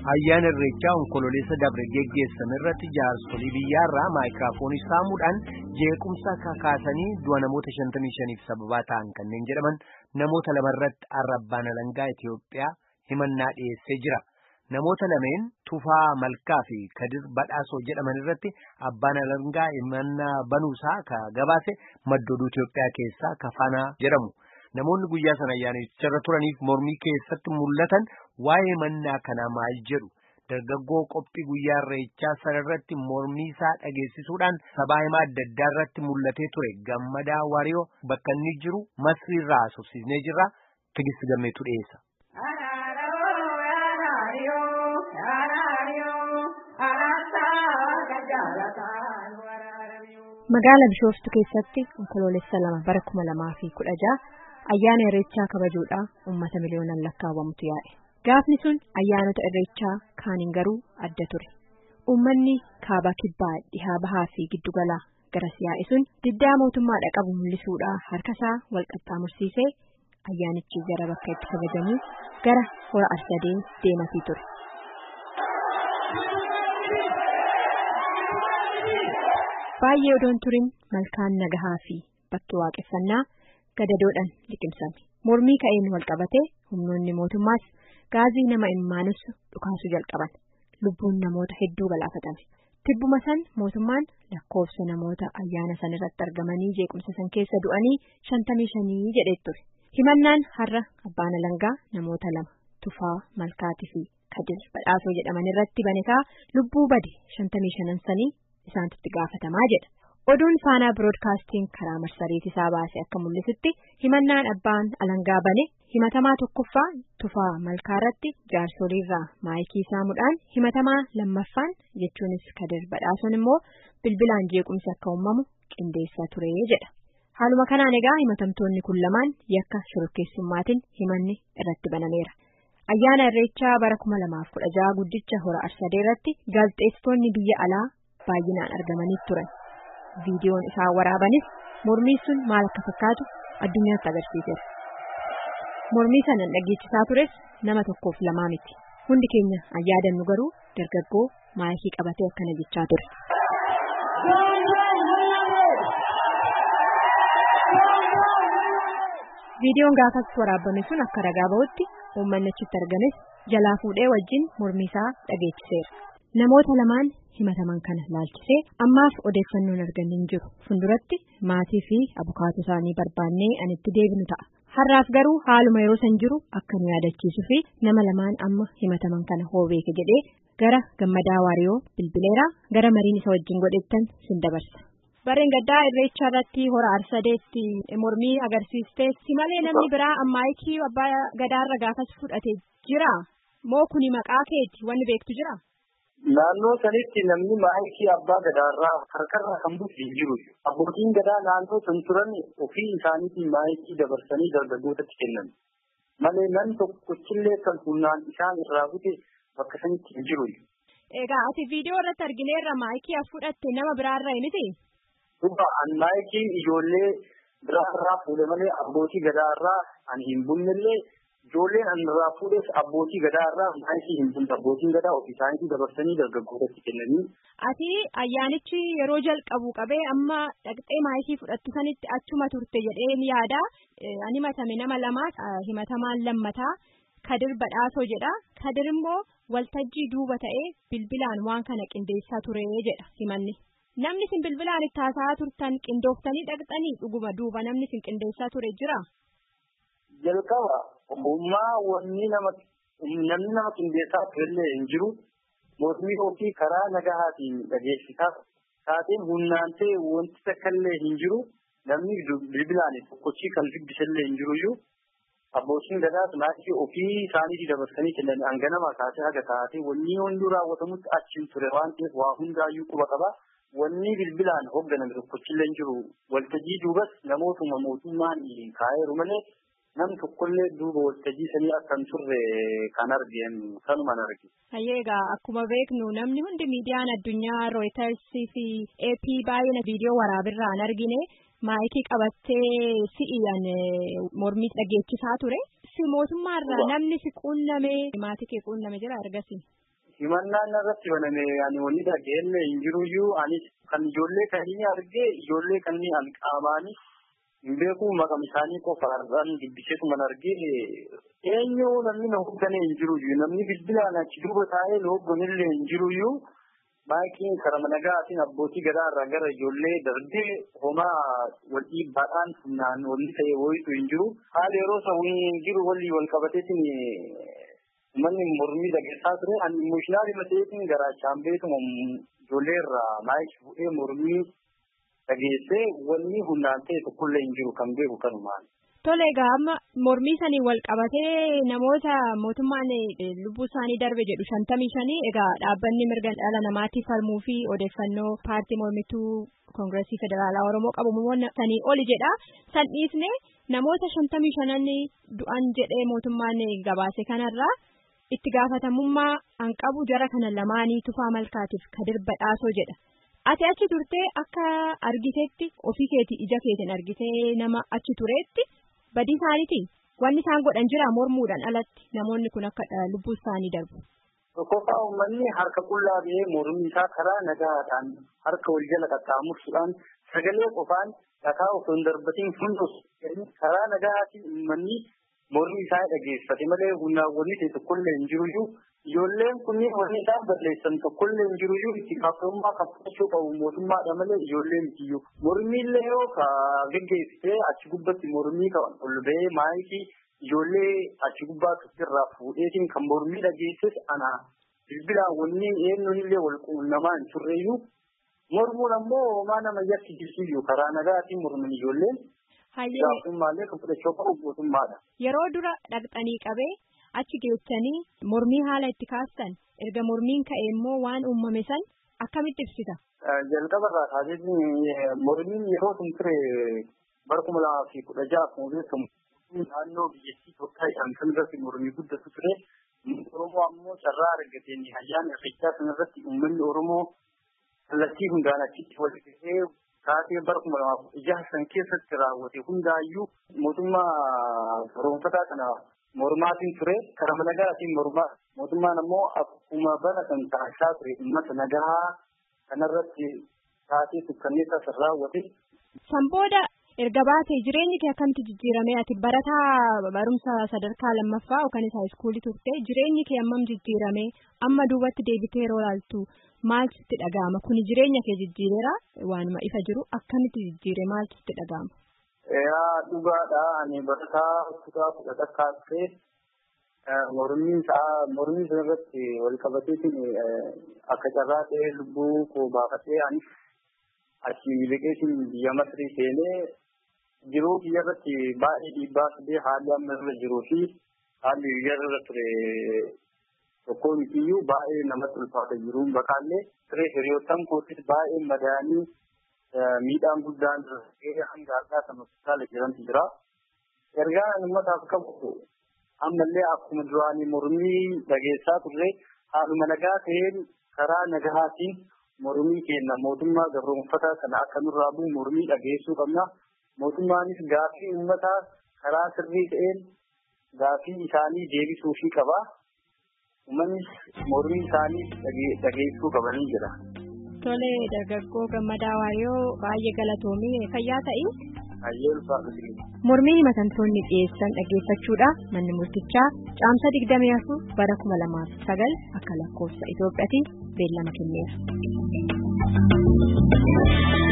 Ayyaana Irreechaa onkololeessa dabre geggeessame irratti jaarsolii biyyaarraa maayikiraafoonii saamuudhaan jeequmsa kakaasanii du'a namoota 55f sababaa ta'an kanneen jedhaman namoota lamarratti abbaan alangaa Itiyoophiyaa himannaa dhiyeessee jira. Namoota lameen Tufaa Malkaa fi Kadir Badhaasoo jedhaman irratti abbaan alangaa himannaa banuusaa ka gabaase maddooduu Itiyoophiyaa keessaa Kafaanaa jedhamu. Namoonni guyyaa sana ayyaanicha turaniif mormii keessatti mul'atan waa'ee himannaa kanaa maal jedhu dargaggoo qophii guyyaa Irreechaa sanarratti mormii isaa dhageessisuudhaan sabaa himaa adda addaa irratti mul'atee ture Gammadaa Waariyoo bakka inni jiru Masriirraa haasofsiisnee jirra. Tigist Gammeetu dhiyeessa. Magaalaa Bishooftuu keessatti onkoloolessa 2 bara 2016 ayyaana Irreechaa kabajuudhaan uummata miliyoonaan lakkaawwamutu yaa'e. Gaafni sun ayyaanota Irreechaa kaaniin garuu adda ture. Uummanni kaaba kibbaa dhihaa bahaa fi giddugalaa garas yaa'e sun diddaa mootummaa qabu mul'isuudhaan harkasaa wal qaxxaamursiisee ayyaanichi gara bakka itti kabajamuu gara hora arsadee deematii ture. Baay'ee odoon turin malkaan nagahaa fi bakki waaqeffannaa gadadoodhaan liqimsame. Mormii ka'een wal qabate humnoonni mootummaas gaazii nama imimmaanus dhukaasuu jalqaban. Lubbuun namoota hedduu galaafatame. Tibbuma san mootummaan lakkoofsa namoota ayyaana san irratti argamanii jeequmsa san keessa du'anii 55 jedhee ture. Himannaan har'a abbaan alangaa namoota 2 Tufaa Malkaatii fi Kadir Badhaasoo jedhaman irratti banetaa lubbuu bade 55 sanii isaanitti gaafatamaa jedha. Oduun Faanaa Biroodkaastiin karaa marsariitii isaa baase akka mul'isutti himannaan abbaan alangaa bane himatamaa tokkoffaa Tufaa Malkaa irratti jaarsoliirraa maayikii saamuudhaan himatamaa lammaffaan jechuunis Kadir Badhaasoon immoo bilbilaan jeequmsi akka uumamu qindeessaa ture jedha. Haaluma kanaan egaa himatamtoonni kun lamaan yakka shororkeessummaatiin himanni irratti banameera. Ayyaana Irreechaa bara 2016 guddicha hora arsadee irratti gaazexeessitoonni biyya alaa baay'inaan argamanii turan. Viidiyoon isaa waraabanis mormii sun maal akka fakkaatu addunyaatti agarsiiseera. Mormii sana dhageessisaa tures nama tokkoof lamaa miti. Hundi keenya ayyaadannu garuu dargaggoo maayikii qabatee akkana jechaa ture. Viidiyoon gaafas waraabame sun akka ragaa ba'utti uummanni achitti argames jalaa fuudhee wajjin mormii isaa dhageessiseera. Namoota lamaan himataman kana laalchisee ammaaf odeeffannoon arganne hin jiru. Funduratti maatii fi abukaatoo isaanii barbaannee anitti deebinu ta'a. Har'aaf garuu haaluma yeroo san jiru akka nu yaadachiisuu fi nama lamaan amma himataman kana hoo beeke jedhee gara Gammadaa Waariyoo bilbileera gara mariin isa wajjin godhettan sin dabarsa. Barreen gaddaa Irreechaa irratti hora arsadeetti mormii agarsiistee si malee namni biraa ammaayikii abbaa gadaarra gaafas fudhate jira moo kuni maqaa keeti wanni beektu jira? Naannoo sanitti namni maayikii abbaa gadaarraa harkarraa kan bu'e hin jiru. Abbootiin gadaa naannoo san turan ofii isaaniitiin maayikii dabarsanii dargaggootatti kennan. Malee nan tokkochillee kan humnaan isaan irraa bute bakka sanitti hin jiru. Egaa ati viidiyoo irratti argineerra maayikii fudhatte nama biraarraa miti? Dhugaa an maayikii ijoollee biraarraa fuudhe malee abbootii gadaarraa ani hin bunnellee ijoolleen an irraa fuudhes abbootii gadaarraa maayikii hin bunne abbootiin gadaa ofii isaaniitii dabarsanii dargaggootatti kennanii. Ati ayyaanichi yeroo jalqabu qabee amma dhaqxee maayikii fudhattu sanitti achuma turte jedhee ni yaada. Ani himatame nama lamaa himatamaan lammataa Kadir Badhaasoo jedha. Kadir immoo waltajjii duuba ta'ee bilbilaan waan kana qindeessaa ture jedha himanni. Namni sin bilbilaan itti haasa'aa turtan qindooftanii dhaqxanii dhuguma duuba namni sin qindeessaa ture jira? Jalqaba ogummaa namni nama qindeessaa turellee hin jiru. Mormii ofii karaa nagahaatiin dhageessisaa taateen humnaan ta'e wanti takkaallee hin jiru. Namni bilbilaan tokkochii kan dubbisallee hin jiruyyuu. Abbootiin gadaas maayikii ofii isaaniitii dabarsanii kennan hanganama kaasee haga taatee wanni hunduu raawwatamutti achiin ture waan ta'eef waa hundaayyuu quba qaba. Wanni bilbilaan hoogganame tokkochillee hin jiru. Waltajjii duubas namootuma mootummaan kaa'eeru malee nam tokkollee duuba waltajjii sanii akka hin turre kan arginu kanumaan arginu. Egaa akkuma beeknu namni hundi miidiyaan addunyaa Reuters fi AP baay'ina viidiyoo waraabirraan argine maayikii qabattee si'iyaan mormii dhageessisaa ture. Si mootummaarraa namni si quunname maatii kee quunname jira ergasii? himannaan irratti baname ani wanni dhageenye hin jiruyyuu ani kan ijoollee kanneen argee ijoollee kanneen qaamaanii hin beeku maqaan isaanii qofaarraan dubbiseetu man argee eenyu namni na hoggane hin jiruyyuu namni bilbilaan achi duuba taa'ee na hogganillee hin jiruyyuu maakiin karama nagaatiin abbootii gadaarraa gara ijoollee darbee homaa wal dhiibbaadhaan humnaan walii ta'ee wayitu hin jiru haala yeroo sa'uun hin jiru walii wal qabateetiin manni mormii dhageessaa ture ani emooshinaalii mateetiin garaachaan beekuma ijoollee irraa maayikii bu'ee mormii dhageessee wanni humnaan ta'e tokkollee hin jiru kan beeku kanumaan. Tole egaa amma mormii sanii wal qabatee namoota mootummaan lubbuu isaanii darbe jedhu 55 egaa dhaabbanni mirga dhala namaatiif falmuu fi odeeffannoo paartii mormituu koongireesii federaalaa Oromoo qabu mo'onna sanii oli jedha san dhiisne namoota 55 du'an jedhee mootummaan gabaase kanarraa itti gaafatamummaa hanqabu jara kana lamaanii Tufaa Malkaatiif Kadir Badhaasoo jedha. Ati achi turtee akka argiteetti ofii keetii ija keetiin argitee nama achi tureetti badii isaaniitiin wanni isaan godhan jira mormuudhaan alatti namoonni kun akka lubbuu isaanii darbu. Tokkoffaa uummanni harka qullaa ba'ee mormii isaa karaa nagaadhaan harka wal jala qaxxaamursuudhaan sagalee qofaan dhakaa osoo hin darbatiin hundus karaa nagaatiin uummanni mormii isaa dhageeffate malee hundaawwanni ta'e tokkollee hin jiruyyuu ijoolleen kunniin wanni isaan balleessan tokkollee hin jiruyyuu itti gaafatamummaa kan fudhachuu qabu mootummaadha malee ijoollee mitiyyuu mormiillee yoo geggeessitee achi gubbatti mormii kan ol ba'ee maayikii ijoollee achi gubbaatti irraa fuudheetiin kan mormii dhageesses ana bilbilaan wanni eenyuunillee wal quunnamaa hin turreeyyuu mormuun ammoo homaa nama yakki jirsiyyuu karaa nagaatiin morman ijoolleen. Gaafumaallee kan fudhachuu qabu mootummaadha. Yeroo dura dhaqxanii qabee achi geessanii mormii haala itti kaastan erga mormiin ka'e immoo waan uumame san akkamitti ibsita? Jalqabarraa kaasee mormiin yeroo sun ture bara 2016 akkuma beekamu naannoo biyyattii Itoophiyaa kan irratti mormii guddatu ture. Oromoo ammoo carraa argateen ayyaana irreechaa sanarratti uummanni Oromoo kallattii hundaan achitti wal dhufee kaasee bara 2016 san keessatti raawwate hundaayyuu mootummaa Oromofataa kana mormaatiin ture karaa nagaatiin mormaa mootummaan ammoo akkuma bara kan taasisaa ture uummata nagaa kanarratti kaasee tukkanneessaa raawwate. San booda erga baatee jireenyi kee akkamitti jijjiirame ati barataa barumsa sadarkaa lammaffaa yookaan haayiskuulii turte jireenyi kee ammam jijjiirame amma duubatti deebitee yeroo ilaaltu maaltu sitti dhaga'ama kuni jireenya kee jijjiireera waanuma ifa jiru akkamitti jijjiire maaltu sitti dhaga'ama? Dhugaadha ani barataa kutaa 10 kaasee mormii irratti wal qabateetiin akka carraa ta'ee lubbuu koo baafatee ani achi miliqeetiin biyya Masrii seenee jiruu biyya irratti baay'ee dhiibbaa fidee haalli amma irra jiruu fi haalli biyya irra ture tokko mitiyyuu baay'ee namatti ulfaata jiruun bakaallee ture hiriyoottan kootis baay'ee madaanii miidhaan guddaan hanga har'aa kan hospitaala jirantu jira. Ergaan uummataaf qabu ammallee akkuma duraanii mormii dhageessaa turre haaluma nagaa ta'een karaa nagahaatiin mormii kenna mootummaa gabroonfataa kana akka nurraa bu'u mormii dhageessuu qabna. Mootummaanis gaaffii uummataa karaa sirrii ta'een gaaffii isaanii deebisuufii qaba. Uummannis mormii isaanii dhageessuu qabanii jira. Tole dargaggoo Gammadaa Waariyoo baay'ee galatoomii fayyaa ta'i. Mormii himatamtoonni dhiyeessan dhaggeeffachuudha manni murtichaa caamsa 24 bara 2009 akka lakkoofsa Itoophiyaatti beellama kenneera.